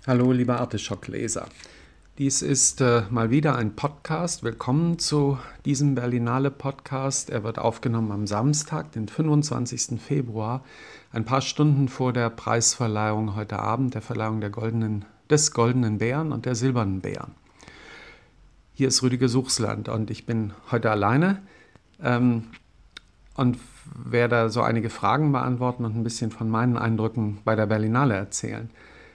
Hallo, lieber Artischock-Leser. Dies ist mal wieder ein Podcast. Willkommen zu diesem Berlinale-Podcast. Er wird aufgenommen am Samstag, den 25. Februar, ein paar Stunden vor der Preisverleihung heute Abend, der Verleihung des Goldenen Bären und der Silbernen Bären. Hier ist Rüdiger Suchsland und ich bin heute alleine und werde so einige Fragen beantworten und ein bisschen von meinen Eindrücken bei der Berlinale erzählen.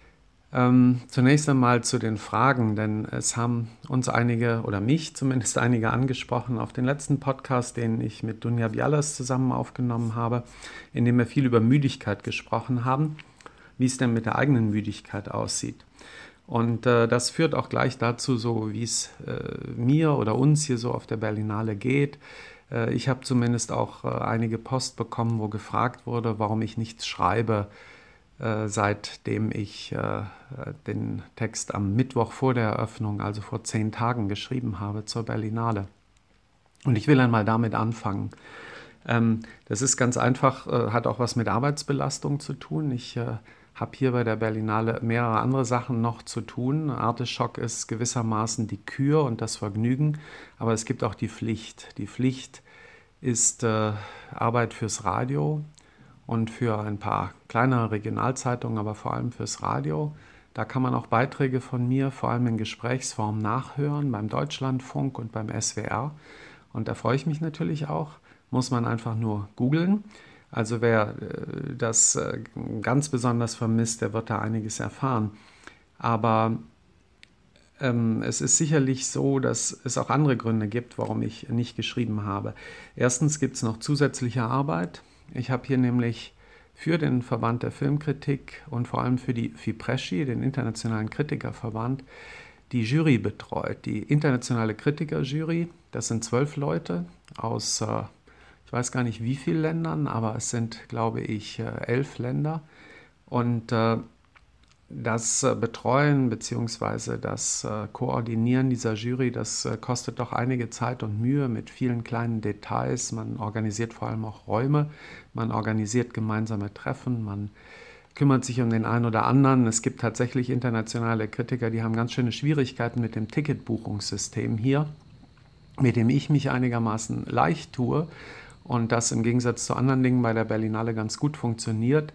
Zunächst einmal zu den Fragen, denn es haben uns einige, oder mich zumindest einige angesprochen auf den letzten Podcast, den ich mit Dunja Bialas zusammen aufgenommen habe, in dem wir viel über Müdigkeit gesprochen haben, wie es denn mit der eigenen Müdigkeit aussieht. Und das führt auch gleich dazu, so wie es mir oder uns hier so auf der Berlinale geht. Ich habe zumindest auch einige Post bekommen, wo gefragt wurde, warum ich nichts schreibe, seitdem ich den Text am Mittwoch vor der Eröffnung, also vor 10 Tagen, geschrieben habe zur Berlinale. Und ich will einmal damit anfangen. Das ist ganz einfach, hat auch was mit Arbeitsbelastung zu tun. Ich habe hier bei der Berlinale mehrere andere Sachen noch zu tun. Artischock ist gewissermaßen die Kür und das Vergnügen, aber es gibt auch die Pflicht. Die Pflicht ist Arbeit fürs Radio und für ein paar kleinere Regionalzeitungen, aber vor allem fürs Radio. Da kann man auch Beiträge von mir, vor allem in Gesprächsform, nachhören, beim Deutschlandfunk und beim SWR. Und da freue ich mich natürlich auch, muss man einfach nur googeln. Also wer das ganz besonders vermisst, der wird da einiges erfahren. Aber es ist sicherlich so, dass es auch andere Gründe gibt, warum ich nicht geschrieben habe. Erstens gibt es noch zusätzliche Arbeit. Ich habe hier nämlich für den Verband der Filmkritik und vor allem für die FIPRESCI, den Internationalen Kritikerverband, die Jury betreut. Die internationale Kritikerjury, das sind 12 Leute aus, ich weiß gar nicht wie vielen Ländern, aber es sind, glaube ich, 11 Länder. Und das Betreuen bzw. das Koordinieren dieser Jury, das kostet doch einige Zeit und Mühe mit vielen kleinen Details. Man organisiert vor allem auch Räume, man organisiert gemeinsame Treffen, man kümmert sich um den einen oder anderen. Es gibt tatsächlich internationale Kritiker, die haben ganz schöne Schwierigkeiten mit dem Ticketbuchungssystem hier, mit dem ich mich einigermaßen leicht tue und das im Gegensatz zu anderen Dingen bei der Berlinale ganz gut funktioniert.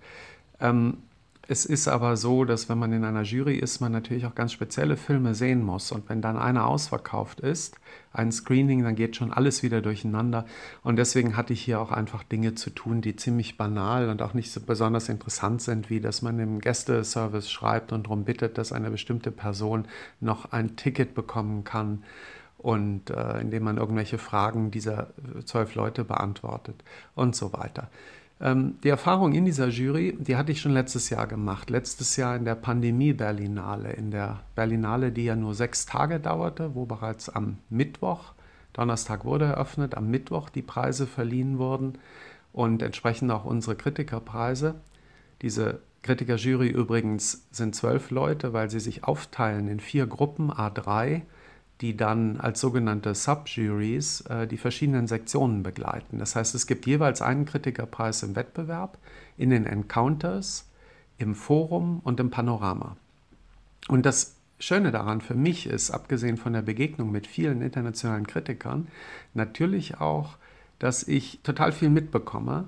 Es ist aber so, dass wenn man in einer Jury ist, man natürlich auch ganz spezielle Filme sehen muss. Und wenn dann einer ausverkauft ist, ein Screening, dann geht schon alles wieder durcheinander. Und deswegen hatte ich hier auch einfach Dinge zu tun, die ziemlich banal und auch nicht so besonders interessant sind, wie dass man im Gästeservice schreibt und darum bittet, dass eine bestimmte Person noch ein Ticket bekommen kann. Und indem man irgendwelche Fragen dieser 12 Leute beantwortet und so weiter. Die Erfahrung in dieser Jury, die hatte ich schon letztes Jahr gemacht. Letztes Jahr in der Pandemie-Berlinale, in der Berlinale, die ja nur 6 Tage dauerte, wo bereits am Mittwoch, Donnerstag wurde eröffnet, am Mittwoch die Preise verliehen wurden und entsprechend auch unsere Kritikerpreise. Diese Kritikerjury übrigens sind 12 Leute, weil sie sich aufteilen in 4 Gruppen, A3, die dann als sogenannte Subjuries die verschiedenen Sektionen begleiten. Das heißt, es gibt jeweils einen Kritikerpreis im Wettbewerb, in den Encounters, im Forum und im Panorama. Und das Schöne daran für mich ist, abgesehen von der Begegnung mit vielen internationalen Kritikern, natürlich auch, dass ich total viel mitbekomme,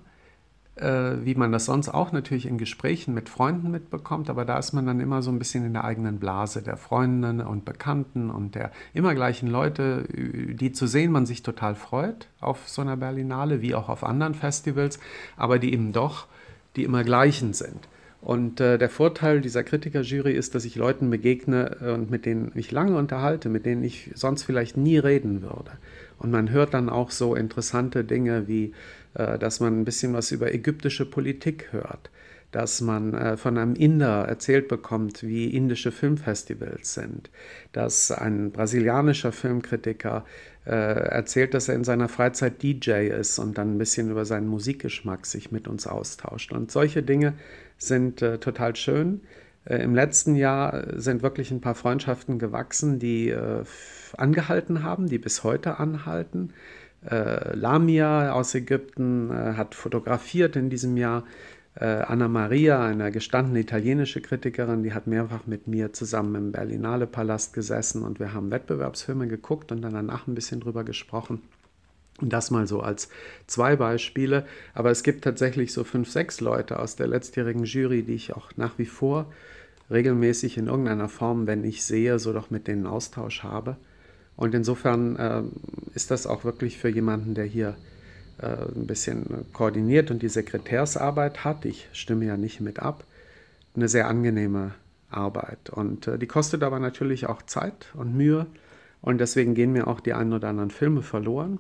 wie man das sonst auch natürlich in Gesprächen mit Freunden mitbekommt, aber da ist man dann immer so ein bisschen in der eigenen Blase der Freundinnen und Bekannten und der immer gleichen Leute, die zu sehen man sich total freut auf so einer Berlinale, wie auch auf anderen Festivals, aber die eben doch die immer gleichen sind. Und der Vorteil dieser Kritikerjury ist, dass ich Leuten begegne und mit denen ich lange unterhalte, mit denen ich sonst vielleicht nie reden würde. Und man hört dann auch so interessante Dinge wie, dass man ein bisschen was über ägyptische Politik hört, dass man von einem Inder erzählt bekommt, wie indische Filmfestivals sind, dass ein brasilianischer Filmkritiker erzählt, dass er in seiner Freizeit DJ ist und dann ein bisschen über seinen Musikgeschmack sich mit uns austauscht. Und solche Dinge sind total schön. Im letzten Jahr sind wirklich ein paar Freundschaften gewachsen, die angehalten haben, die bis heute anhalten. Lamia aus Ägypten hat fotografiert in diesem Jahr Anna Maria, eine gestandene italienische Kritikerin, die hat mehrfach mit mir zusammen im Berlinale Palast gesessen und wir haben Wettbewerbsfilme geguckt und dann danach ein bisschen drüber gesprochen. Und das mal so als 2 Beispiele. Aber es gibt tatsächlich so 5, 6 Leute aus der letztjährigen Jury, die ich auch nach wie vor regelmäßig in irgendeiner Form, wenn ich sehe, so doch mit denen Austausch habe. Und insofern ist das auch wirklich für jemanden, der hier ein bisschen koordiniert und die Sekretärsarbeit hat, ich stimme ja nicht mit ab, eine sehr angenehme Arbeit. Und die kostet aber natürlich auch Zeit und Mühe. Und deswegen gehen mir auch die einen oder anderen Filme verloren.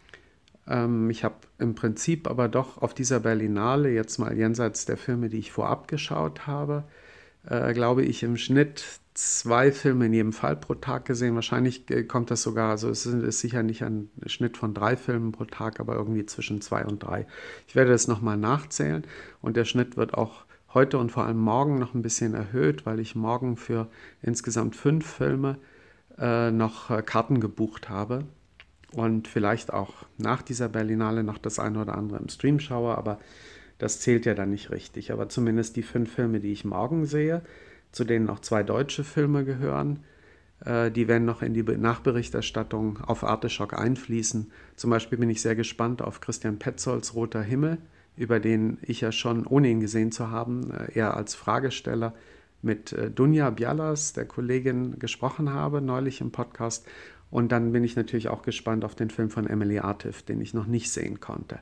Ich habe im Prinzip aber doch auf dieser Berlinale, jetzt mal jenseits der Filme, die ich vorab geschaut habe, glaube ich, im Schnitt 2 Filme in jedem Fall pro Tag gesehen. Wahrscheinlich kommt das sogar, also es ist sicher nicht ein Schnitt von 3 Filmen pro Tag, aber irgendwie zwischen 2 und 3. Ich werde das nochmal nachzählen und der Schnitt wird auch heute und vor allem morgen noch ein bisschen erhöht, weil ich morgen für insgesamt 5 Filme noch Karten gebucht habe und vielleicht auch nach dieser Berlinale noch das eine oder andere im Stream schaue, aber das zählt ja dann nicht richtig. Aber zumindest die 5 Filme, die ich morgen sehe, zu denen auch 2 deutsche Filme gehören, die werden noch in die Nachberichterstattung auf Arteschock einfließen. Zum Beispiel bin ich sehr gespannt auf Christian Petzolds Roter Himmel, über den ich ja schon, ohne ihn gesehen zu haben, eher als Fragesteller mit Dunja Bjallas, der Kollegin, gesprochen habe, neulich im Podcast. Und dann bin ich natürlich auch gespannt auf den Film von Emily Artif, den ich noch nicht sehen konnte.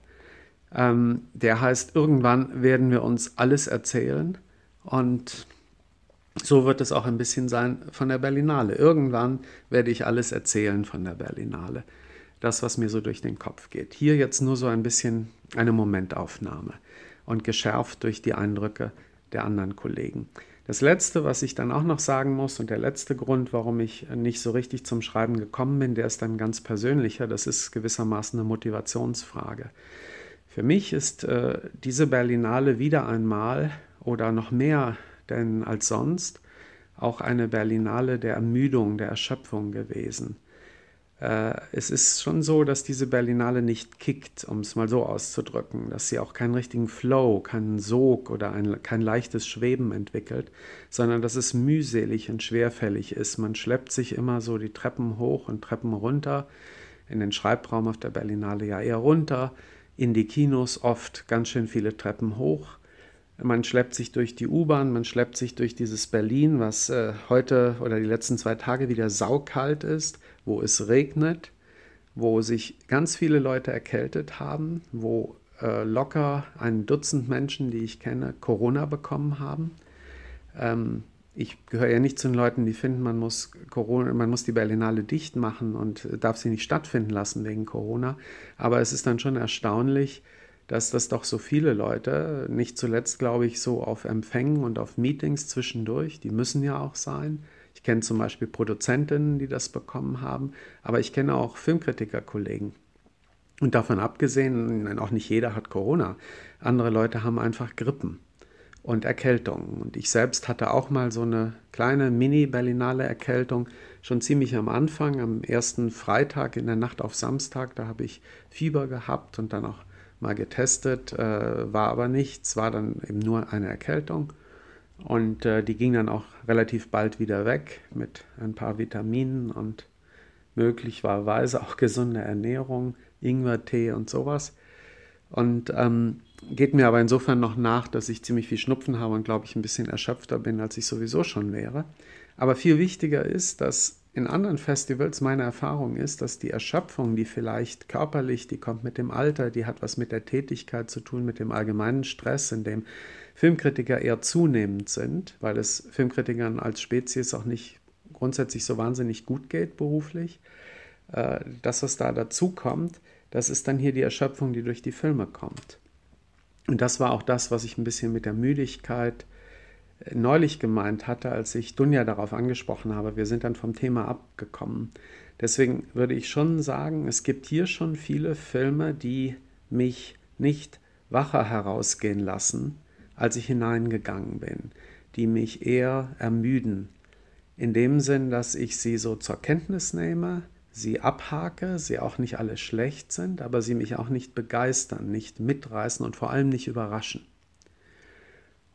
Der heißt, irgendwann werden wir uns alles erzählen. Und so wird es auch ein bisschen sein von der Berlinale. Irgendwann werde ich alles erzählen von der Berlinale. Das, was mir so durch den Kopf geht. Hier jetzt nur so ein bisschen eine Momentaufnahme und geschärft durch die Eindrücke der anderen Kollegen. Das Letzte, was ich dann auch noch sagen muss und der letzte Grund, warum ich nicht so richtig zum Schreiben gekommen bin, der ist dann ganz persönlicher. Das ist gewissermaßen eine Motivationsfrage. Für mich ist diese Berlinale wieder einmal oder noch mehr denn als sonst auch eine Berlinale der Ermüdung, der Erschöpfung gewesen. Es ist schon so, dass diese Berlinale nicht kickt, um es mal so auszudrücken, dass sie auch keinen richtigen Flow, keinen Sog oder kein leichtes Schweben entwickelt, sondern dass es mühselig und schwerfällig ist. Man schleppt sich immer so die Treppen hoch und Treppen runter, in den Schreibraum auf der Berlinale ja eher runter, in die Kinos oft ganz schön viele Treppen hoch. Man schleppt sich durch die U-Bahn, man schleppt sich durch dieses Berlin, was heute oder die letzten 2 Tage wieder saukalt ist, wo es regnet, wo sich ganz viele Leute erkältet haben, wo locker 1 Dutzend Menschen, die ich kenne, Corona bekommen haben. Ich gehöre ja nicht zu den Leuten, die finden, man muss die Berlinale dicht machen und darf sie nicht stattfinden lassen wegen Corona. Aber es ist dann schon erstaunlich, dass das doch so viele Leute, nicht zuletzt glaube ich so auf Empfängen und auf Meetings zwischendurch, die müssen ja auch sein. Ich kenne zum Beispiel Produzentinnen, die das bekommen haben, aber ich kenne auch Filmkritikerkollegen. Und davon abgesehen, auch nicht jeder hat Corona. Andere Leute haben einfach Grippen und Erkältungen. Und ich selbst hatte auch mal so eine kleine Mini-Berlinale Erkältung, schon ziemlich am Anfang, am ersten Freitag in der Nacht auf Samstag, da habe ich Fieber gehabt und dann auch mal getestet, war aber nichts, war dann eben nur eine Erkältung und die ging dann auch relativ bald wieder weg mit ein paar Vitaminen und möglicherweise auch gesunde Ernährung, Ingwertee und sowas. Und geht mir aber insofern noch nach, dass ich ziemlich viel Schnupfen habe und glaube ich ein bisschen erschöpfter bin, als ich sowieso schon wäre. Aber viel wichtiger ist, dass in anderen Festivals meine Erfahrung ist, dass die Erschöpfung, die vielleicht körperlich, die kommt mit dem Alter, die hat was mit der Tätigkeit zu tun, mit dem allgemeinen Stress, in dem Filmkritiker eher zunehmend sind, weil es Filmkritikern als Spezies auch nicht grundsätzlich so wahnsinnig gut geht beruflich. Das, was da dazu kommt, das ist dann hier die Erschöpfung, die durch die Filme kommt. Und das war auch das, was ich ein bisschen mit der Müdigkeit neulich gemeint hatte, als ich Dunja darauf angesprochen habe. Wir sind dann vom Thema abgekommen. Deswegen würde ich schon sagen, es gibt hier schon viele Filme, die mich nicht wacher herausgehen lassen, als ich hineingegangen bin, die mich eher ermüden. In dem Sinn, dass ich sie so zur Kenntnis nehme, sie abhake, sie auch nicht alle schlecht sind, aber sie mich auch nicht begeistern, nicht mitreißen und vor allem nicht überraschen.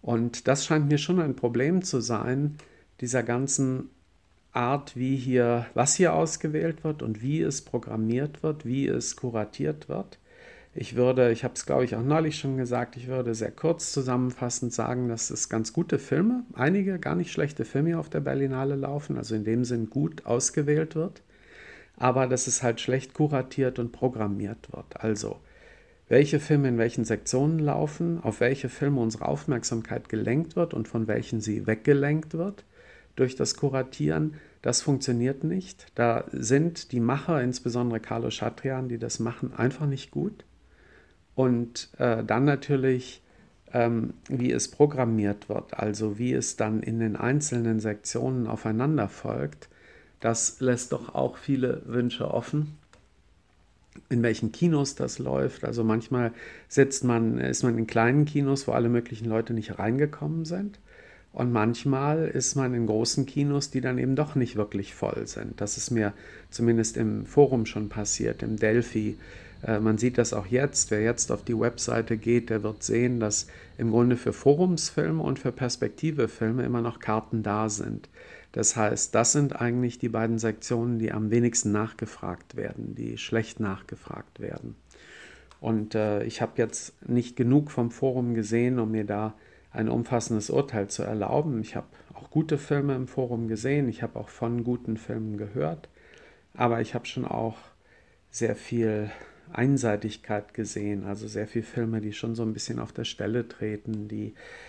Und das scheint mir schon ein Problem zu sein, dieser ganzen Art, was hier ausgewählt wird und wie es programmiert wird, wie es kuratiert wird. Ich habe es glaube ich auch neulich schon gesagt, ich würde sehr kurz zusammenfassend sagen, dass es ganz gute Filme, einige gar nicht schlechte Filme auf der Berlinale laufen, also in dem Sinn gut ausgewählt wird, aber dass es halt schlecht kuratiert und programmiert wird. Also welche Filme in welchen Sektionen laufen, auf welche Filme unsere Aufmerksamkeit gelenkt wird und von welchen sie weggelenkt wird durch das Kuratieren, das funktioniert nicht. Da sind die Macher, insbesondere Carlo Chatrian, die das machen, einfach nicht gut. Und dann natürlich, wie es programmiert wird, also wie es dann in den einzelnen Sektionen aufeinander folgt, das lässt doch auch viele Wünsche offen, in welchen Kinos das läuft. Also manchmal ist man in kleinen Kinos, wo alle möglichen Leute nicht reingekommen sind. Und manchmal ist man in großen Kinos, die dann eben doch nicht wirklich voll sind. Das ist mir zumindest im Forum schon passiert, im Delphi. Man sieht das auch jetzt. Wer jetzt auf die Webseite geht, der wird sehen, dass im Grunde für Forumsfilme und für Perspektivefilme immer noch Karten da sind. Das heißt, das sind eigentlich die beiden Sektionen, die am wenigsten nachgefragt werden, die schlecht nachgefragt werden. Und ich habe jetzt nicht genug vom Forum gesehen, um mir da ein umfassendes Urteil zu erlauben. Ich habe auch gute Filme im Forum gesehen, ich habe auch von guten Filmen gehört, aber ich habe schon auch sehr viel Einseitigkeit gesehen, also sehr viele Filme, die schon so ein bisschen auf der Stelle treten, die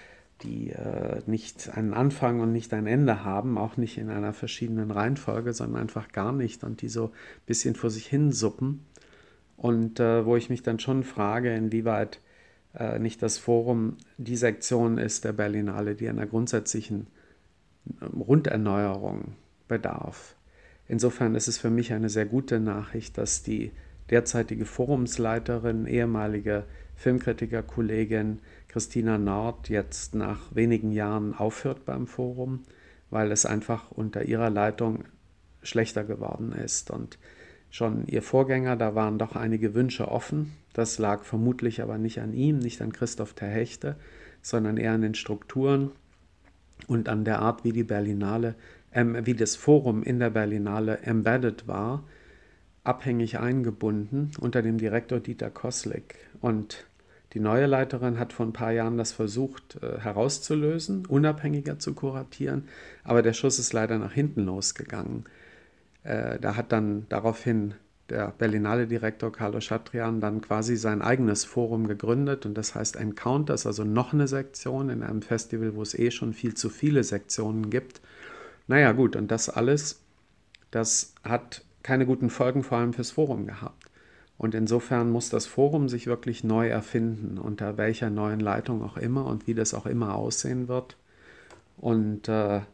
nicht einen Anfang und nicht ein Ende haben, auch nicht in einer verschiedenen Reihenfolge, sondern einfach gar nicht und die so ein bisschen vor sich hin suppen. Und wo ich mich dann schon frage, inwieweit nicht das Forum die Sektion ist der Berlinale, die einer grundsätzlichen Runderneuerung bedarf. Insofern ist es für mich eine sehr gute Nachricht, dass die derzeitige Forumsleiterin, ehemalige Filmkritikerkollegin Christina Nord jetzt nach wenigen Jahren aufhört beim Forum, weil es einfach unter ihrer Leitung schlechter geworden ist. Und schon ihr Vorgänger, da waren doch einige Wünsche offen. Das lag vermutlich aber nicht an ihm, nicht an Christoph Terhechte, sondern eher an den Strukturen und an der Art, wie die Berlinale, wie das Forum in der Berlinale embedded war, abhängig eingebunden unter dem Direktor Dieter Koslik. Und die neue Leiterin hat vor ein paar Jahren das versucht herauszulösen, unabhängiger zu kuratieren, aber der Schuss ist leider nach hinten losgegangen. Da hat dann daraufhin der Berlinale-Direktor Carlo Chatrian dann quasi sein eigenes Forum gegründet und das heißt Encounters, also noch eine Sektion in einem Festival, wo es schon viel zu viele Sektionen gibt. Naja gut, und das alles, das hat keine guten Folgen vor allem fürs Forum gehabt. Und insofern muss das Forum sich wirklich neu erfinden, unter welcher neuen Leitung auch immer und wie das auch immer aussehen wird. Und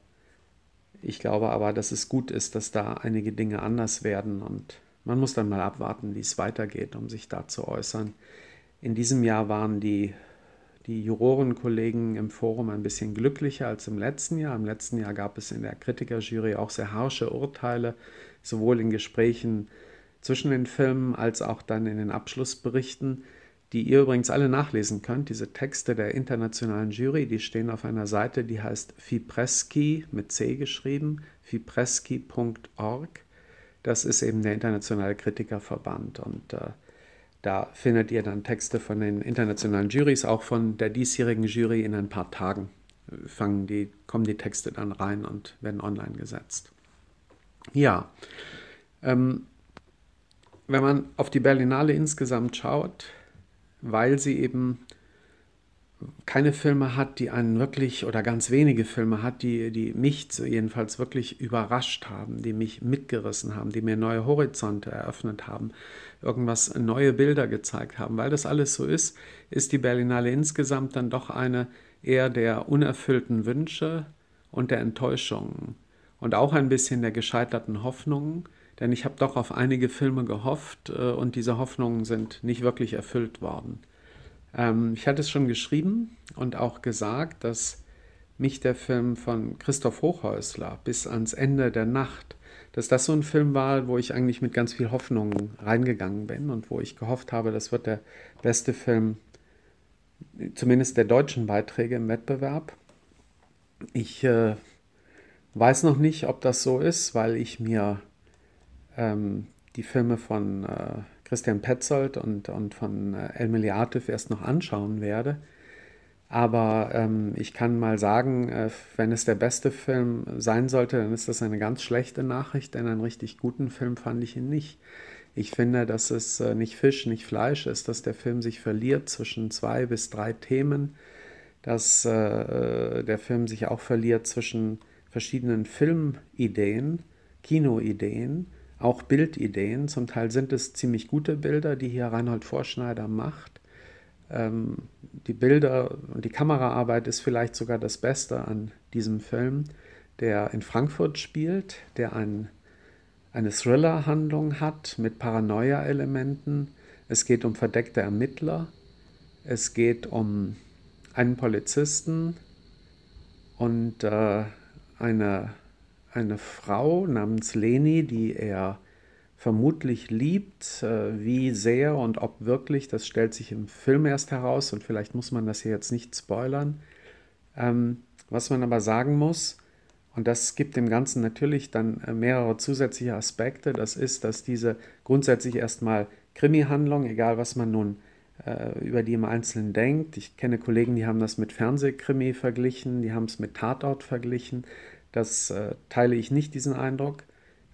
ich glaube aber, dass es gut ist, dass da einige Dinge anders werden und man muss dann mal abwarten, wie es weitergeht, um sich da zu äußern. In diesem Jahr waren die Jurorenkollegen im Forum ein bisschen glücklicher als im letzten Jahr. Im letzten Jahr gab es in der Kritikerjury auch sehr harsche Urteile, sowohl in Gesprächen zwischen den Filmen als auch dann in den Abschlussberichten, die ihr übrigens alle nachlesen könnt. Diese Texte der internationalen Jury, die stehen auf einer Seite, die heißt Fipresci, mit C geschrieben, fipresci.org. Das ist eben der internationale Kritikerverband und da findet ihr dann Texte von den internationalen Jurys, auch von der diesjährigen Jury in ein paar Tagen kommen die Texte dann rein und werden online gesetzt. Ja, wenn man auf die Berlinale insgesamt schaut, weil sie eben keine Filme hat, die einen wirklich, oder ganz wenige Filme hat, die mich jedenfalls wirklich überrascht haben, die mich mitgerissen haben, die mir neue Horizonte eröffnet haben, neue Bilder gezeigt haben. Weil das alles so ist die Berlinale insgesamt dann doch eine eher der unerfüllten Wünsche und der Enttäuschungen und auch ein bisschen der gescheiterten Hoffnungen, denn ich habe doch auf einige Filme gehofft und diese Hoffnungen sind nicht wirklich erfüllt worden. Ich hatte es schon geschrieben und auch gesagt, dass mich der Film von Christoph Hochhäusler bis ans Ende der Nacht, dass das so ein Film war, wo ich eigentlich mit ganz viel Hoffnung reingegangen bin und wo ich gehofft habe, das wird der beste Film zumindest der deutschen Beiträge im Wettbewerb. Ich weiß noch nicht, ob das so ist, weil ich mir die Filme von Christian Petzold und von El Meliatif erst noch anschauen werde. Aber ich kann mal sagen, wenn es der beste Film sein sollte, dann ist das eine ganz schlechte Nachricht, denn einen richtig guten Film fand ich ihn nicht. Ich finde, dass es nicht Fisch, nicht Fleisch ist, dass der Film sich verliert zwischen 2 bis 3 Themen, dass der Film sich auch verliert zwischen verschiedenen Filmideen, Kinoideen, auch Bildideen. Zum Teil sind es ziemlich gute Bilder, die hier Reinhold Vorschneider macht. Die Bilder und die Kameraarbeit ist vielleicht sogar das Beste an diesem Film, der in Frankfurt spielt, der eine Thriller-Handlung hat mit Paranoia-Elementen. Es geht um verdeckte Ermittler, es geht um einen Polizisten und eine Frau namens Leni, die er vermutlich liebt. Wie sehr und ob wirklich, das stellt sich im Film erst heraus und vielleicht muss man das hier jetzt nicht spoilern. Was man aber sagen muss, und das gibt dem Ganzen natürlich dann mehrere zusätzliche Aspekte, das ist, dass diese grundsätzlich erstmal Krimi-Handlung, egal was man nun über die im Einzelnen denkt. Ich kenne Kollegen, die haben das mit Fernsehkrimi verglichen, die haben es mit Tatort verglichen. Das teile ich nicht, diesen Eindruck.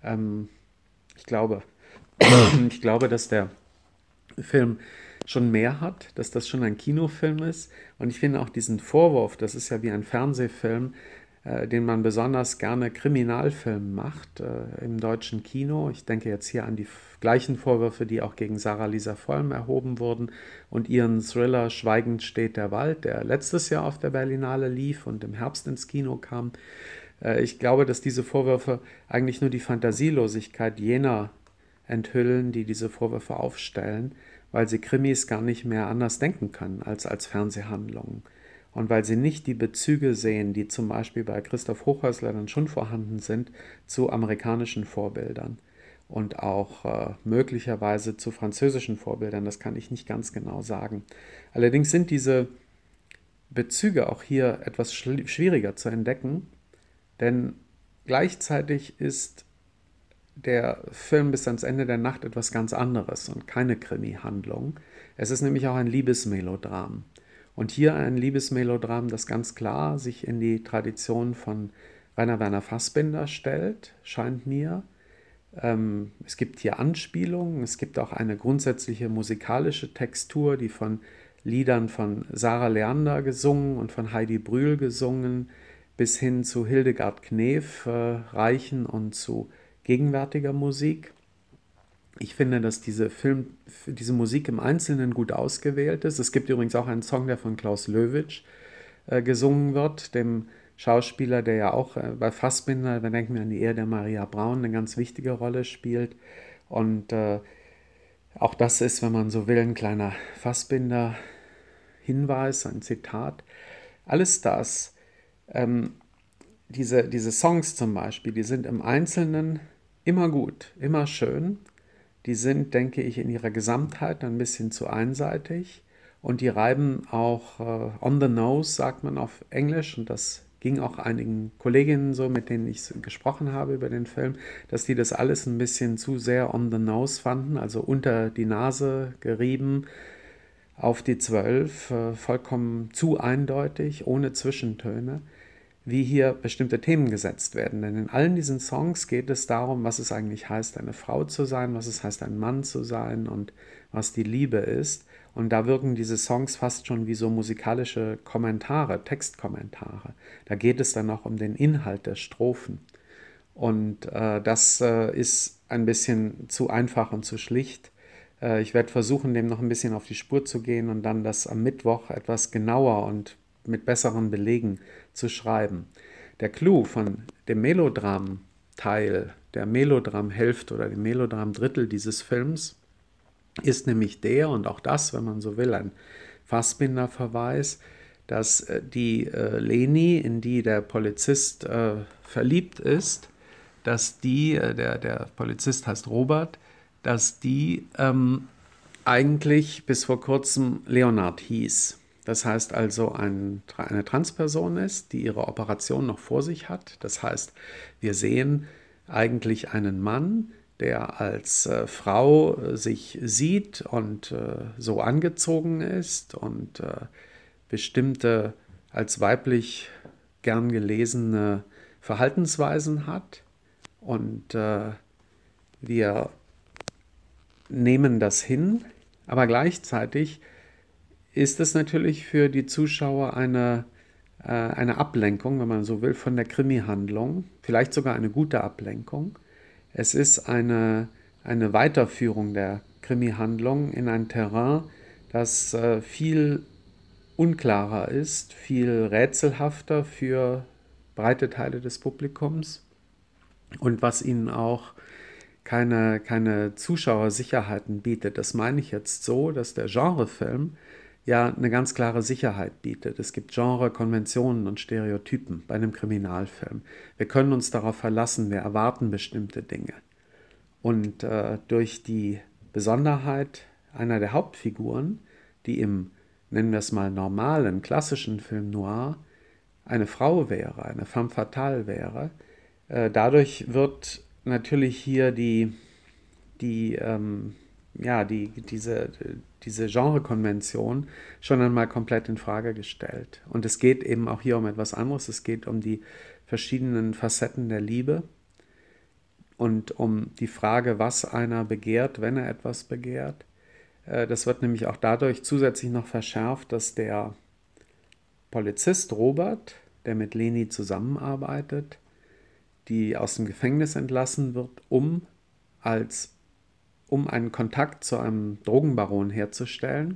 Ich glaube, ich glaube, dass der Film schon mehr hat, dass das schon ein Kinofilm ist. Und ich finde auch diesen Vorwurf, das ist ja wie ein Fernsehfilm, den man besonders gerne Kriminalfilm macht im deutschen Kino. Ich denke jetzt hier an die gleichen Vorwürfe, die auch gegen Sarah Lisa Vollm erhoben wurden und ihren Thriller Schweigend steht der Wald, der letztes Jahr auf der Berlinale lief und im Herbst ins Kino kam. Ich glaube, dass diese Vorwürfe eigentlich nur die Fantasielosigkeit jener enthüllen, die diese Vorwürfe aufstellen, weil sie Krimis gar nicht mehr anders denken können als Fernsehhandlungen. Und weil sie nicht die Bezüge sehen, die zum Beispiel bei Christoph Hochhäusler dann schon vorhanden sind, zu amerikanischen Vorbildern und auch möglicherweise zu französischen Vorbildern, das kann ich nicht ganz genau sagen. Allerdings sind diese Bezüge auch hier etwas schwieriger zu entdecken, denn gleichzeitig ist der Film bis ans Ende der Nacht etwas ganz anderes und keine Krimi-Handlung. Es ist nämlich auch ein Liebesmelodram. Und hier ein Liebesmelodram, das ganz klar sich in die Tradition von Rainer Werner Fassbinder stellt, scheint mir. Es gibt hier Anspielungen, es gibt auch eine grundsätzliche musikalische Textur, die von Liedern von Sarah Leander gesungen und von Heidi Brühl gesungen bis hin zu Hildegard Knef reichen und zu gegenwärtiger Musik. Ich finde, dass diese Musik im Einzelnen gut ausgewählt ist. Es gibt übrigens auch einen Song, der von Klaus Löwitsch gesungen wird, dem Schauspieler, der ja auch bei Fassbinder, wir denken an die Ehe der Maria Braun, eine ganz wichtige Rolle spielt. Und auch das ist, wenn man so will, ein kleiner Fassbinder-Hinweis, ein Zitat. Alles das, diese Songs zum Beispiel, die sind im Einzelnen immer gut, immer schön. Die sind, denke ich, in ihrer Gesamtheit ein bisschen zu einseitig und die reiben auch on the nose, sagt man auf Englisch, und das ging auch einigen Kolleginnen so, mit denen ich gesprochen habe über den Film, dass die das alles ein bisschen zu sehr on the nose fanden, also unter die Nase gerieben, auf die 12, vollkommen zu eindeutig, ohne Zwischentöne, wie hier bestimmte Themen gesetzt werden. Denn in allen diesen Songs geht es darum, was es eigentlich heißt, eine Frau zu sein, was es heißt, ein Mann zu sein und was die Liebe ist. Und da wirken diese Songs fast schon wie so musikalische Kommentare, Textkommentare. Da geht es dann auch um den Inhalt der Strophen. Und das ist ein bisschen zu einfach und zu schlicht. Ich werde versuchen, dem noch ein bisschen auf die Spur zu gehen und dann das am Mittwoch etwas genauer und mit besseren Belegen zu schreiben. Der Clou von dem Melodram-Teil, der Melodram-Hälfte oder dem Melodram-Drittel dieses Films ist nämlich der, und auch das, wenn man so will, ein Fassbinder-Verweis, dass die Leni, in die der Polizist verliebt ist, dass die, der Polizist heißt Robert, dass die eigentlich bis vor kurzem Leonard hieß. Das heißt also eine Transperson ist, die ihre Operation noch vor sich hat. Das heißt, wir sehen eigentlich einen Mann, der als Frau sich sieht und so angezogen ist und bestimmte als weiblich gern gelesene Verhaltensweisen hat. Und wir nehmen das hin, aber gleichzeitig ist es natürlich für die Zuschauer eine Ablenkung, wenn man so will, von der Krimi-Handlung, vielleicht sogar eine gute Ablenkung. Es ist eine Weiterführung der Krimi-Handlung in ein Terrain, das viel unklarer ist, viel rätselhafter für breite Teile des Publikums und was ihnen auch keine Zuschauersicherheiten bietet. Das meine ich jetzt so, dass der Genrefilm ja eine ganz klare Sicherheit bietet. Es gibt Genre-Konventionen und Stereotypen bei einem Kriminalfilm. Wir können uns darauf verlassen, wir erwarten bestimmte Dinge. Und durch die Besonderheit einer der Hauptfiguren, die im, nennen wir es mal, normalen, klassischen Film Noir eine Frau wäre, eine femme fatale wäre, dadurch wird natürlich hier diese Genrekonvention schon einmal komplett in Frage gestellt. Und es geht eben auch hier um etwas anderes. Es geht um die verschiedenen Facetten der Liebe und um die Frage, was einer begehrt, wenn er etwas begehrt. Das wird nämlich auch dadurch zusätzlich noch verschärft, dass der Polizist Robert, der mit Leni zusammenarbeitet, die aus dem Gefängnis entlassen wird, um einen Kontakt zu einem Drogenbaron herzustellen,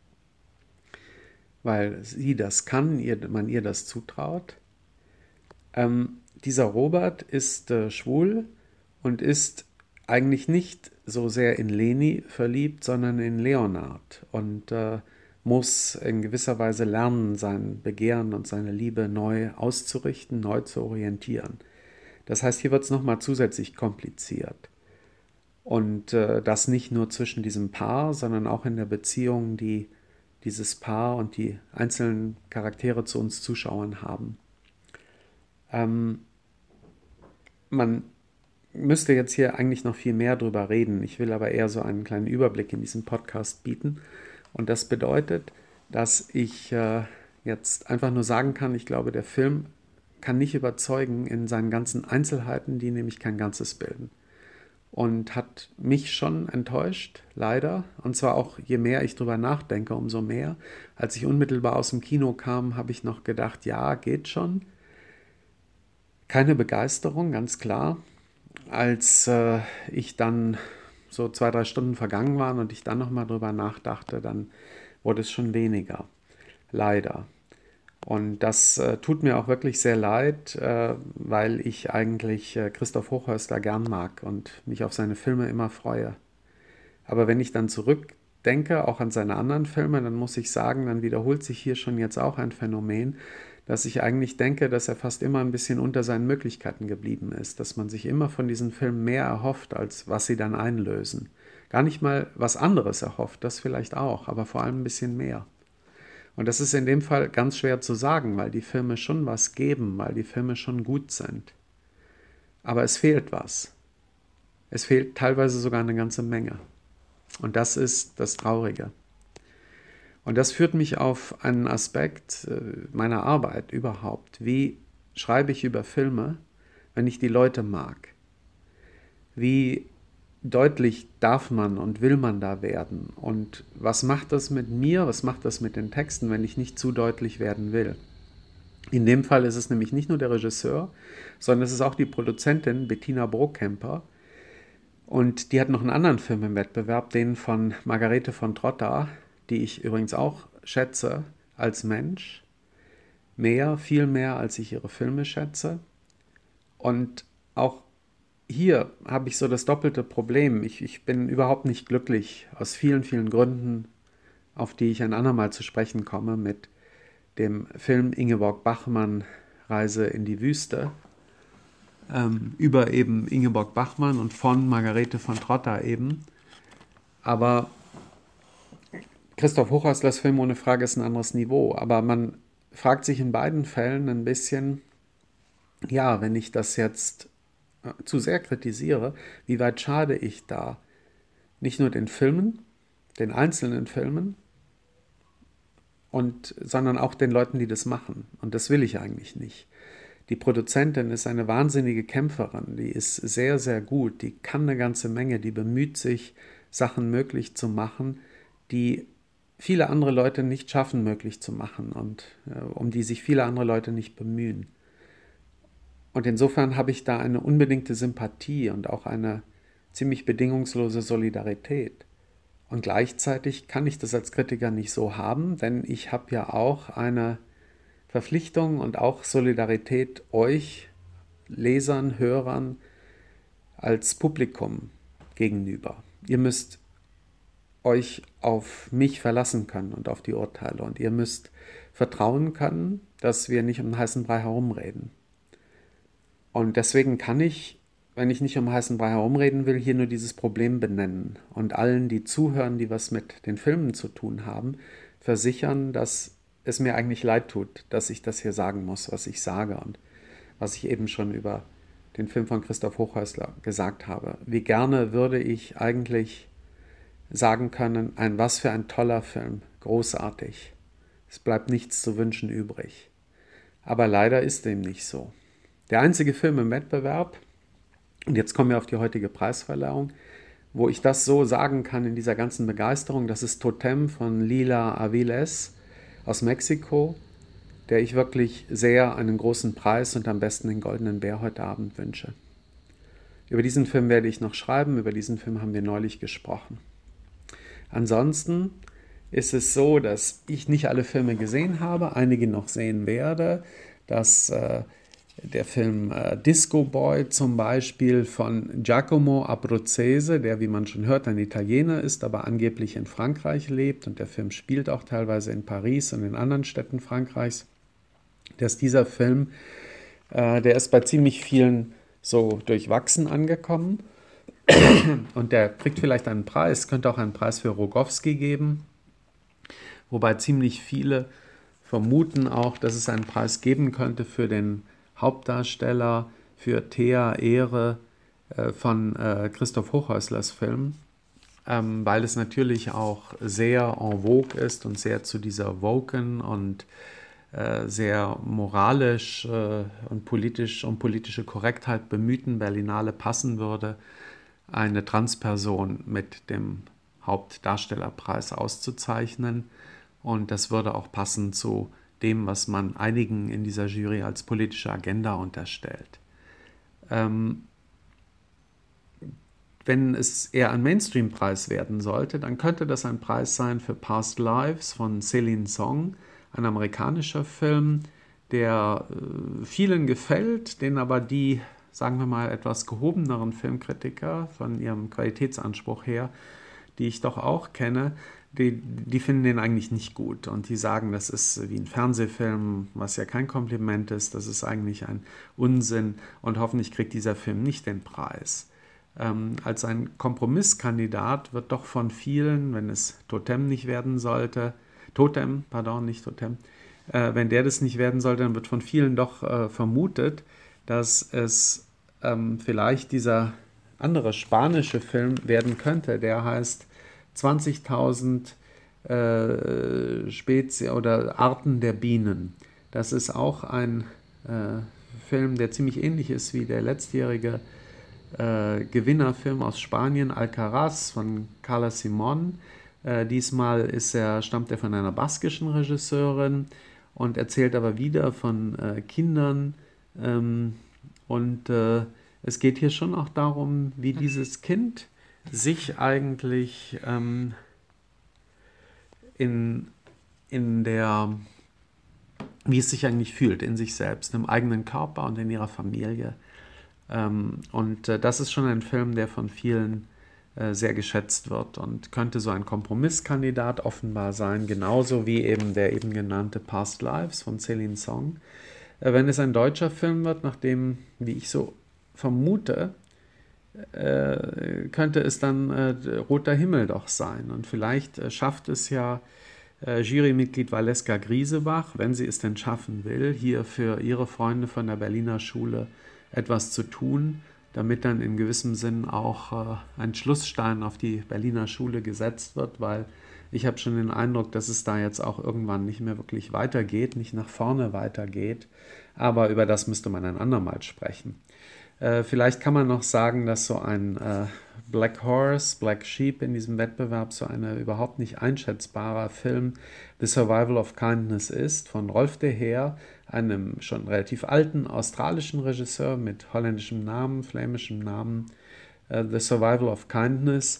weil sie das kann, man ihr das zutraut. Dieser Robert ist schwul und ist eigentlich nicht so sehr in Leni verliebt, sondern in Leonard und muss in gewisser Weise lernen, sein Begehren und seine Liebe neu auszurichten, neu zu orientieren. Das heißt, hier wird es nochmal zusätzlich kompliziert. Und das nicht nur zwischen diesem Paar, sondern auch in der Beziehung, die dieses Paar und die einzelnen Charaktere zu uns Zuschauern haben. Man müsste jetzt hier eigentlich noch viel mehr drüber reden. Ich will aber eher so einen kleinen Überblick in diesem Podcast bieten. Und das bedeutet, dass ich jetzt einfach nur sagen kann, ich glaube, der Film kann nicht überzeugen in seinen ganzen Einzelheiten, die nämlich kein Ganzes bilden. Und hat mich schon enttäuscht, leider. Und zwar auch, je mehr ich drüber nachdenke, umso mehr. Als ich unmittelbar aus dem Kino kam, habe ich noch gedacht, ja, geht schon. Keine Begeisterung, ganz klar. Als ich dann so 2-3 Stunden vergangen waren und ich dann nochmal drüber nachdachte, dann wurde es schon weniger. Leider. Und das tut mir auch wirklich sehr leid, weil ich eigentlich Christoph Hochhäusler gern mag und mich auf seine Filme immer freue. Aber wenn ich dann zurückdenke, auch an seine anderen Filme, dann muss ich sagen, dann wiederholt sich hier schon jetzt auch ein Phänomen, dass ich eigentlich denke, dass er fast immer ein bisschen unter seinen Möglichkeiten geblieben ist, dass man sich immer von diesen Filmen mehr erhofft, als was sie dann einlösen. Gar nicht mal was anderes erhofft, das vielleicht auch, aber vor allem ein bisschen mehr. Und das ist in dem Fall ganz schwer zu sagen, weil die Filme schon was geben, weil die Filme schon gut sind. Aber es fehlt was. Es fehlt teilweise sogar eine ganze Menge. Und das ist das Traurige. Und das führt mich auf einen Aspekt meiner Arbeit überhaupt. Wie schreibe ich über Filme, wenn ich die Leute mag? Wie deutlich darf man und will man da werden? Und was macht das mit mir, was macht das mit den Texten, wenn ich nicht zu deutlich werden will? In dem Fall ist es nämlich nicht nur der Regisseur, sondern es ist auch die Produzentin Bettina Brokemper. Und die hat noch einen anderen Film im Wettbewerb, den von Margarete von Trotta, die ich übrigens auch schätze als Mensch. Viel mehr, als ich ihre Filme schätze. Und auch hier habe ich so das doppelte Problem. Ich bin überhaupt nicht glücklich, aus vielen, vielen Gründen, auf die ich ein andermal zu sprechen komme, mit dem Film Ingeborg Bachmann, Reise in die Wüste, über eben Ingeborg Bachmann und von Margarete von Trotta eben. Aber Christoph Hochhäuslers Film ohne Frage ist ein anderes Niveau, aber man fragt sich in beiden Fällen ein bisschen, ja, wenn ich das jetzt zu sehr kritisiere, wie weit schade ich da nicht nur den Filmen, den einzelnen Filmen, sondern auch den Leuten, die das machen. Und das will ich eigentlich nicht. Die Produzentin ist eine wahnsinnige Kämpferin, die ist sehr, sehr gut, die kann eine ganze Menge, die bemüht sich, Sachen möglich zu machen, die viele andere Leute nicht schaffen, möglich zu machen und um die sich viele andere Leute nicht bemühen. Und insofern habe ich da eine unbedingte Sympathie und auch eine ziemlich bedingungslose Solidarität. Und gleichzeitig kann ich das als Kritiker nicht so haben, denn ich habe ja auch eine Verpflichtung und auch Solidarität euch, Lesern, Hörern, als Publikum gegenüber. Ihr müsst euch auf mich verlassen können und auf die Urteile. Und ihr müsst vertrauen können, dass wir nicht um den heißen Brei herumreden. Und deswegen kann ich, wenn ich nicht um den heißen Brei herumreden will, hier nur dieses Problem benennen und allen, die zuhören, die was mit den Filmen zu tun haben, versichern, dass es mir eigentlich leid tut, dass ich das hier sagen muss, was ich sage und was ich eben schon über den Film von Christoph Hochhäusler gesagt habe. Wie gerne würde ich eigentlich sagen können, was für ein toller Film, großartig. Es bleibt nichts zu wünschen übrig. Aber leider ist dem nicht so. Der einzige Film im Wettbewerb, und jetzt kommen wir auf die heutige Preisverleihung, wo ich das so sagen kann in dieser ganzen Begeisterung, das ist Totem von Lila Aviles aus Mexiko, der ich wirklich sehr einen großen Preis und am besten den Goldenen Bär heute Abend wünsche. Über diesen Film werde ich noch schreiben, über diesen Film haben wir neulich gesprochen. Ansonsten ist es so, dass ich nicht alle Filme gesehen habe, einige noch sehen werde, dass der Film Disco Boy zum Beispiel von Giacomo Abruzzese, der, wie man schon hört, ein Italiener ist, aber angeblich in Frankreich lebt und der Film spielt auch teilweise in Paris und in anderen Städten Frankreichs, dass dieser Film, der ist bei ziemlich vielen so durchwachsen angekommen und der kriegt vielleicht einen Preis, könnte auch einen Preis für Rogowski geben, wobei ziemlich viele vermuten auch, dass es einen Preis geben könnte für den Hauptdarsteller, für Thea Ehre von Christoph Hochhäuslers Film, weil es natürlich auch sehr en vogue ist und sehr zu dieser woken und sehr moralisch und politisch um politische Korrektheit bemühten Berlinale passen würde, eine Transperson mit dem Hauptdarstellerpreis auszuzeichnen. Und das würde auch passen zu dem, was man einigen in dieser Jury als politische Agenda unterstellt. Wenn es eher ein Mainstream-Preis werden sollte, dann könnte das ein Preis sein für Past Lives von Celine Song, ein amerikanischer Film, der vielen gefällt, den aber die, sagen wir mal, etwas gehobeneren Filmkritiker von ihrem Qualitätsanspruch her, die ich doch auch kenne, die finden den eigentlich nicht gut und die sagen, das ist wie ein Fernsehfilm, was ja kein Kompliment ist, das ist eigentlich ein Unsinn und hoffentlich kriegt dieser Film nicht den Preis. Als ein Kompromisskandidat wird doch von vielen, wenn es Totem nicht werden sollte, wenn der das nicht werden sollte, dann wird von vielen doch vermutet, dass es vielleicht dieser andere spanische Film werden könnte, der heißt 20.000 Spezien oder Arten der Bienen. Das ist auch ein Film, der ziemlich ähnlich ist wie der letztjährige Gewinnerfilm aus Spanien, Alcaraz von Carla Simón. Diesmal stammt er von einer baskischen Regisseurin und erzählt aber wieder von Kindern. Es geht hier schon auch darum, wie dieses Kind sich eigentlich wie es sich eigentlich fühlt in sich selbst, im eigenen Körper und in ihrer Familie. Das ist schon ein Film, der von vielen sehr geschätzt wird und könnte so ein Kompromisskandidat offenbar sein, genauso wie eben der eben genannte Past Lives von Celine Song. Wenn es ein deutscher Film wird, nachdem, wie ich so vermute, könnte es dann roter Himmel doch sein. Und vielleicht schafft es ja Jurymitglied Valeska Griesebach, wenn sie es denn schaffen will, hier für ihre Freunde von der Berliner Schule etwas zu tun, damit dann in gewissem Sinn auch ein Schlussstein auf die Berliner Schule gesetzt wird, weil ich habe schon den Eindruck, dass es da jetzt auch irgendwann nicht mehr wirklich weitergeht, nicht nach vorne weitergeht, aber über das müsste man ein andermal sprechen. Vielleicht kann man noch sagen, dass so ein Black Horse, Black Sheep in diesem Wettbewerb so ein überhaupt nicht einschätzbarer Film The Survival of Kindness ist, von Rolf de Heer, einem schon relativ alten australischen Regisseur mit holländischem Namen, flämischem Namen, The Survival of Kindness.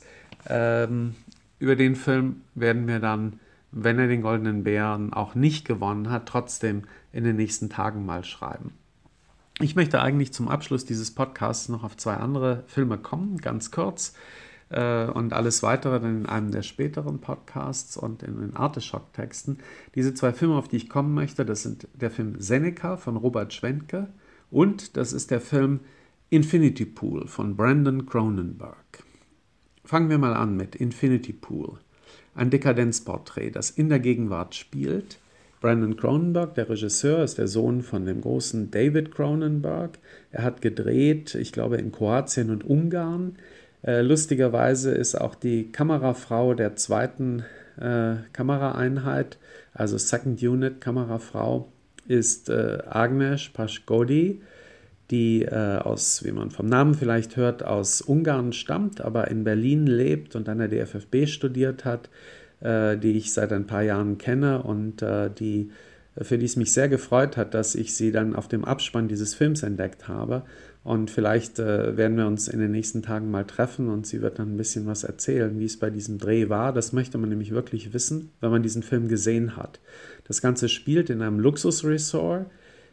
Über den Film werden wir dann, wenn er den Goldenen Bären auch nicht gewonnen hat, trotzdem in den nächsten Tagen mal schreiben. Ich möchte eigentlich zum Abschluss dieses Podcasts noch auf 2 andere Filme kommen, ganz kurz, und alles weitere dann in einem der späteren Podcasts und in den Arteschock-Texten. Diese 2 Filme, auf die ich kommen möchte, das sind der Film Seneca von Robert Schwentke und das ist der Film Infinity Pool von Brandon Cronenberg. Fangen wir mal an mit Infinity Pool, ein Dekadenzporträt, das in der Gegenwart spielt. Brandon Cronenberg, der Regisseur, ist der Sohn von dem großen David Cronenberg. Er hat gedreht, ich glaube, in Kroatien und Ungarn. Lustigerweise ist auch die Kamerafrau der 2. Kameraeinheit, also Second Unit Kamerafrau, ist Agnes Pashkodi, die aus, wie man vom Namen vielleicht hört, aus Ungarn stammt, aber in Berlin lebt und an der DFFB studiert hat, die ich seit ein paar Jahren kenne und für die es mich sehr gefreut hat, dass ich sie dann auf dem Abspann dieses Films entdeckt habe. Und vielleicht werden wir uns in den nächsten Tagen mal treffen und sie wird dann ein bisschen was erzählen, wie es bei diesem Dreh war. Das möchte man nämlich wirklich wissen, wenn man diesen Film gesehen hat. Das Ganze spielt in einem Luxusresort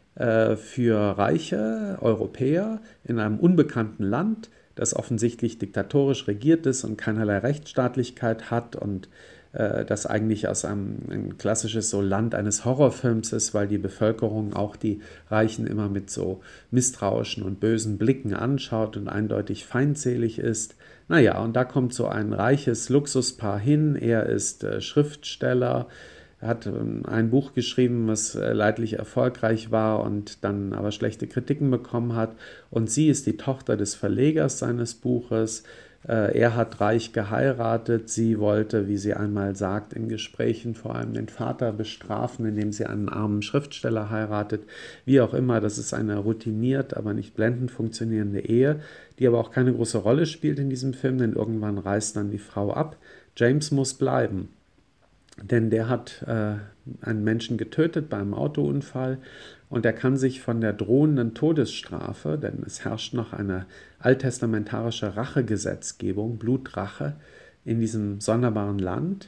für reiche Europäer in einem unbekannten Land, das offensichtlich diktatorisch regiert ist und keinerlei Rechtsstaatlichkeit hat und das eigentlich aus ein klassisches so Land eines Horrorfilms ist, weil die Bevölkerung auch die Reichen immer mit so misstrauischen und bösen Blicken anschaut und eindeutig feindselig ist. Naja, und da kommt so ein reiches Luxuspaar hin. Er ist Schriftsteller, hat ein Buch geschrieben, was leidlich erfolgreich war und dann aber schlechte Kritiken bekommen hat. Und sie ist die Tochter des Verlegers seines Buches. Er hat reich geheiratet. Sie wollte, wie sie einmal sagt, in Gesprächen vor allem den Vater bestrafen, indem sie einen armen Schriftsteller heiratet. Wie auch immer, das ist eine routiniert, aber nicht blendend funktionierende Ehe, die aber auch keine große Rolle spielt in diesem Film, denn irgendwann reist dann die Frau ab. James muss bleiben. Denn der hat einen Menschen getötet beim Autounfall und er kann sich von der drohenden Todesstrafe, denn es herrscht noch eine alttestamentarische Rachegesetzgebung, Blutrache in diesem sonderbaren Land,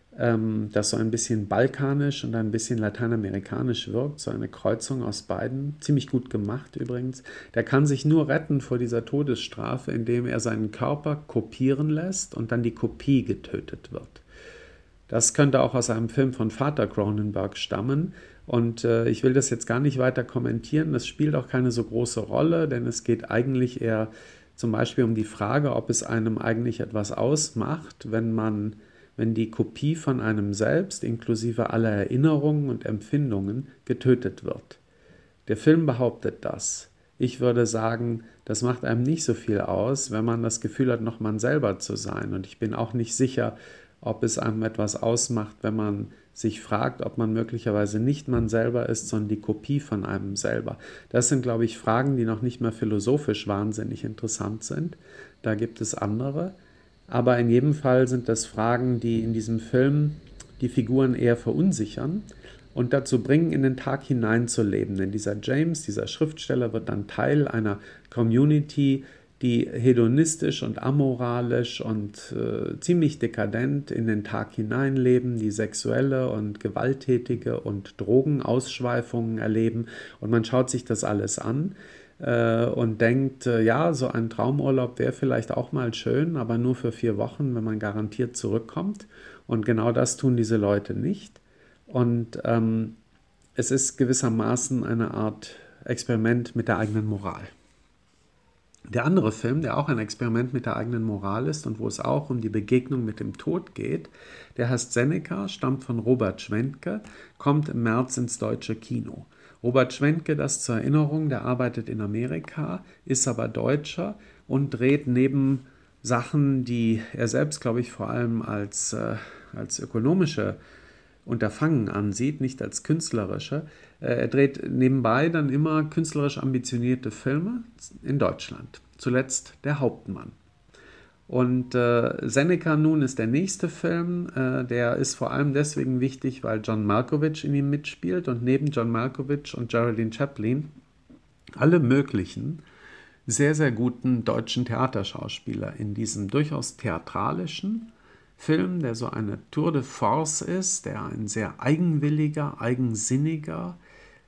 das so ein bisschen balkanisch und ein bisschen lateinamerikanisch wirkt, so eine Kreuzung aus beiden, ziemlich gut gemacht übrigens. Der kann sich nur retten vor dieser Todesstrafe, indem er seinen Körper kopieren lässt und dann die Kopie getötet wird. Das könnte auch aus einem Film von Vater Cronenberg stammen und ich will das jetzt gar nicht weiter kommentieren. Das spielt auch keine so große Rolle, denn es geht eigentlich eher zum Beispiel um die Frage, ob es einem eigentlich etwas ausmacht, wenn die Kopie von einem selbst inklusive aller Erinnerungen und Empfindungen getötet wird. Der Film behauptet das. Ich würde sagen, das macht einem nicht so viel aus, wenn man das Gefühl hat, noch man selber zu sein. Und ich bin auch nicht sicher, ob es einem etwas ausmacht, wenn man sich fragt, ob man möglicherweise nicht man selber ist, sondern die Kopie von einem selber. Das sind, glaube ich, Fragen, die noch nicht mehr philosophisch wahnsinnig interessant sind. Da gibt es andere. Aber in jedem Fall sind das Fragen, die in diesem Film die Figuren eher verunsichern und dazu bringen, in den Tag hineinzuleben. Denn dieser James, dieser Schriftsteller, wird dann Teil einer Community, die hedonistisch und amoralisch und ziemlich dekadent in den Tag hineinleben, die sexuelle und gewalttätige und Drogenausschweifungen erleben. Und man schaut sich das alles an und denkt, ja, so ein Traumurlaub wäre vielleicht auch mal schön, aber nur für 4 Wochen, wenn man garantiert zurückkommt. Und genau das tun diese Leute nicht. Und es ist gewissermaßen eine Art Experiment mit der eigenen Moral. Der andere Film, der auch ein Experiment mit der eigenen Moral ist und wo es auch um die Begegnung mit dem Tod geht, der heißt Seneca, stammt von Robert Schwentke, kommt im März ins deutsche Kino. Robert Schwentke, das zur Erinnerung, der arbeitet in Amerika, ist aber Deutscher und dreht neben Sachen, die er selbst, glaube ich, vor allem als ökonomische Unterfangen ansieht, nicht als künstlerische. Er dreht nebenbei dann immer künstlerisch ambitionierte Filme in Deutschland. Zuletzt Der Hauptmann. Und Seneca nun ist der nächste Film, der ist vor allem deswegen wichtig, weil John Malkovich in ihm mitspielt und neben John Malkovich und Geraldine Chaplin alle möglichen sehr, sehr guten deutschen Theaterschauspieler in diesem durchaus theatralischen Film, der so eine Tour de Force ist, der ein sehr eigenwilliger, eigensinniger,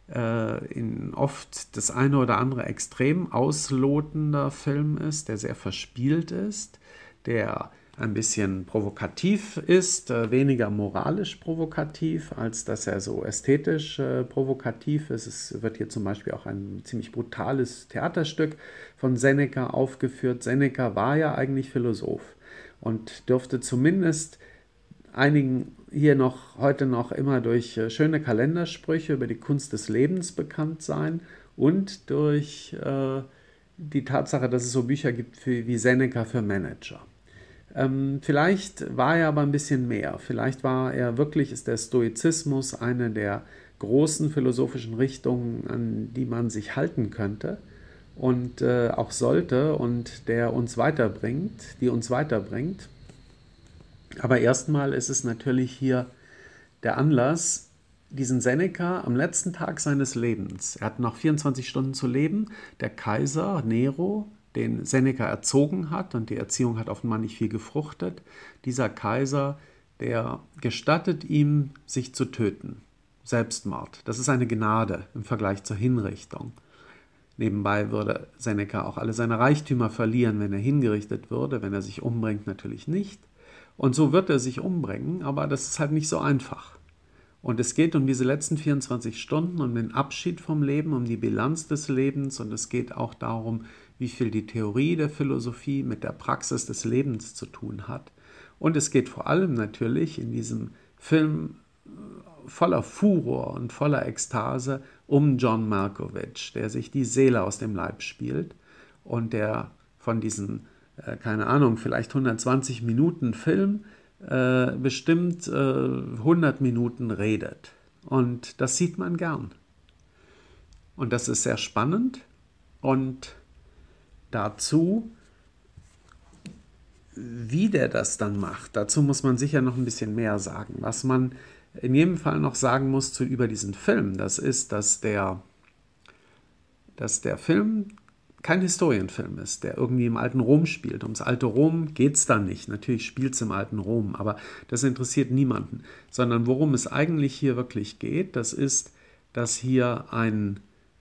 in oft das eine oder andere extrem auslotender Film ist, der sehr verspielt ist, der ein bisschen provokativ ist, weniger moralisch provokativ, als dass er so ästhetisch provokativ ist. Es wird hier zum Beispiel auch ein ziemlich brutales Theaterstück von Seneca aufgeführt. Seneca war ja eigentlich Philosoph und dürfte zumindest einigen hier heute noch immer durch schöne Kalendersprüche über die Kunst des Lebens bekannt sein und durch die Tatsache, dass es so Bücher gibt wie Seneca für Manager. Vielleicht war er aber ein bisschen mehr. Vielleicht ist der Stoizismus eine der großen philosophischen Richtungen, an die man sich halten könnte und auch sollte und die uns weiterbringt. Aber erstmal ist es natürlich hier der Anlass, diesen Seneca am letzten Tag seines Lebens, er hat noch 24 Stunden zu leben, der Kaiser Nero, den Seneca erzogen hat, und die Erziehung hat offenbar nicht viel gefruchtet, dieser Kaiser, der gestattet ihm, sich zu töten. Selbstmord. Das ist eine Gnade im Vergleich zur Hinrichtung. Nebenbei würde Seneca auch alle seine Reichtümer verlieren, wenn er hingerichtet würde, wenn er sich umbringt, natürlich nicht. Und so wird er sich umbringen, aber das ist halt nicht so einfach. Und es geht um diese letzten 24 Stunden, um den Abschied vom Leben, um die Bilanz des Lebens, und es geht auch darum, wie viel die Theorie der Philosophie mit der Praxis des Lebens zu tun hat. Und es geht vor allem natürlich in diesem Film voller Furor und voller Ekstase um John Malkovich, der sich die Seele aus dem Leib spielt und der von diesen vielleicht 120 Minuten Film bestimmt 100 Minuten redet. Und das sieht man gern. Und das ist sehr spannend. Und dazu, wie der das dann macht, dazu muss man sicher noch ein bisschen mehr sagen. Was man in jedem Fall noch sagen muss über diesen Film, das ist, dass der Film kein Historienfilm ist, der irgendwie im alten Rom spielt. Ums alte Rom geht es da nicht. Natürlich spielt es im alten Rom, aber das interessiert niemanden. Sondern worum es eigentlich hier wirklich geht, das ist, dass hier eine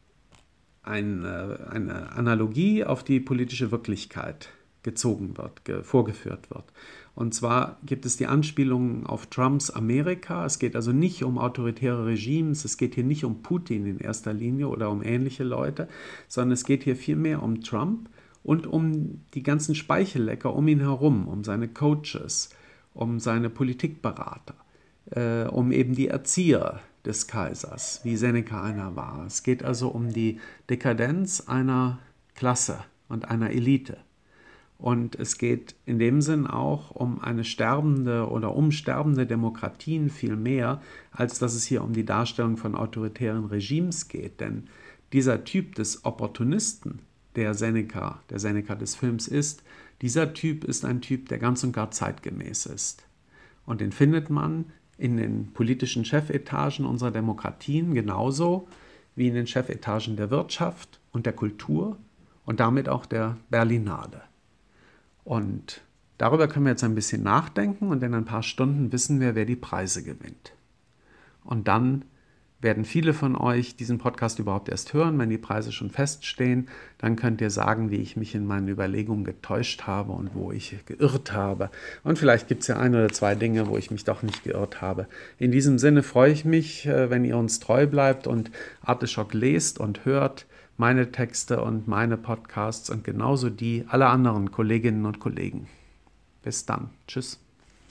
Analogie auf die politische Wirklichkeit gezogen wird, vorgeführt wird. Und zwar gibt es die Anspielungen auf Trumps Amerika. Es geht also nicht um autoritäre Regimes, es geht hier nicht um Putin in erster Linie oder um ähnliche Leute, sondern es geht hier vielmehr um Trump und um die ganzen Speichellecker um ihn herum, um seine Coaches, um seine Politikberater, um eben die Erzieher des Kaisers, wie Seneca einer war. Es geht also um die Dekadenz einer Klasse und einer Elite. Und es geht in dem Sinn auch um eine sterbende oder umsterbende Demokratien viel mehr, als dass es hier um die Darstellung von autoritären Regimes geht. Denn dieser Typ des Opportunisten, der Seneca des Films ist, dieser Typ ist ein Typ, der ganz und gar zeitgemäß ist. Und den findet man in den politischen Chefetagen unserer Demokratien genauso wie in den Chefetagen der Wirtschaft und der Kultur und damit auch der Berlinale. Und darüber können wir jetzt ein bisschen nachdenken und in ein paar Stunden wissen wir, wer die Preise gewinnt. Und dann werden viele von euch diesen Podcast überhaupt erst hören, wenn die Preise schon feststehen. Dann könnt ihr sagen, wie ich mich in meinen Überlegungen getäuscht habe und wo ich geirrt habe. Und vielleicht gibt es ja ein oder zwei Dinge, wo ich mich doch nicht geirrt habe. In diesem Sinne freue ich mich, wenn ihr uns treu bleibt und Artischock lest und hört, meine Texte und meine Podcasts und genauso die aller anderen Kolleginnen und Kollegen. Bis dann. Tschüss.